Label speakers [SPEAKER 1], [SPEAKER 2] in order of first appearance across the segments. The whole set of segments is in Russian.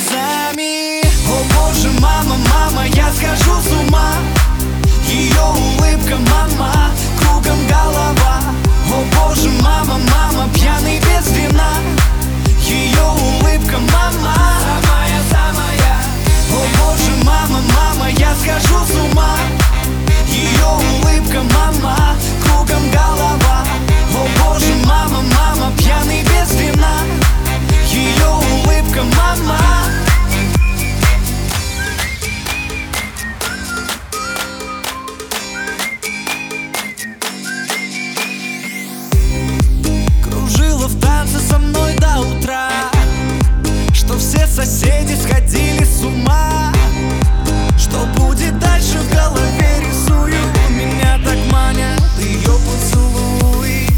[SPEAKER 1] глазами. О боже, мама, мама, я схожу с ума. Ее улыбка, мама, кругом голова. О боже, мама, мама, пьяный без вина. Ее улыбка, мама, самая. О боже, мама, мама, я схожу с ума. Ее улыбка, мама, кругом голова. О боже, мама, мама, пьяный без вина. Ее улыбка, мама. Кружила в танце со мной до утра, что все соседи сходили с ума. Что будет дальше, в голове рисую. Меня так манят ее поцелуи.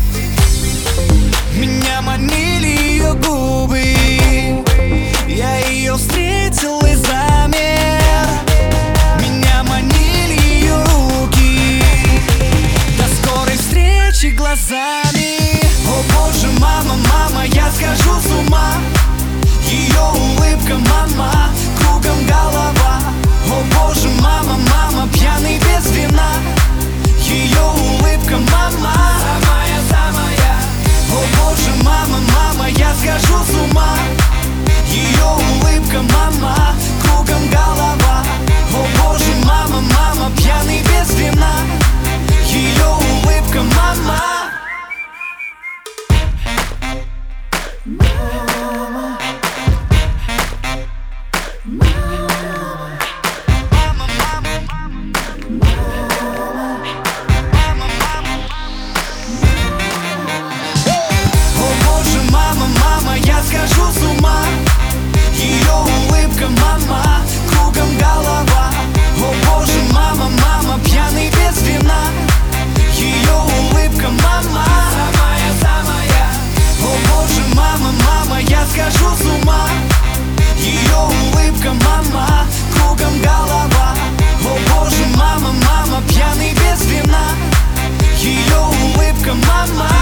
[SPEAKER 1] Меня манили ее губы. Я ее встретил и замер. Меня манили ее руки. До скорой встречи глазами. О боже, мама, мама, я схожу с ума. Ее улыбка, мама, кругом голова. О боже, мама, мама, пьяный без вина. Ее улыбка, мама, самая. О боже, мама, мама, я схожу с ума. Ее улыбка, мама, кругом голова. О боже, мама, мама, пьяный без вина. Ее улыбка, мама. Я схожу с ума. Ее улыбка, мама, кругом голова. О боже, мама, мама, пьяный без вина. Ее улыбка, мама, самая. О боже, мама, мама, я схожу с ума. Ее улыбка, мама, кругом голова. О боже, мама, мама, пьяный без вина. Ее улыбка, мама.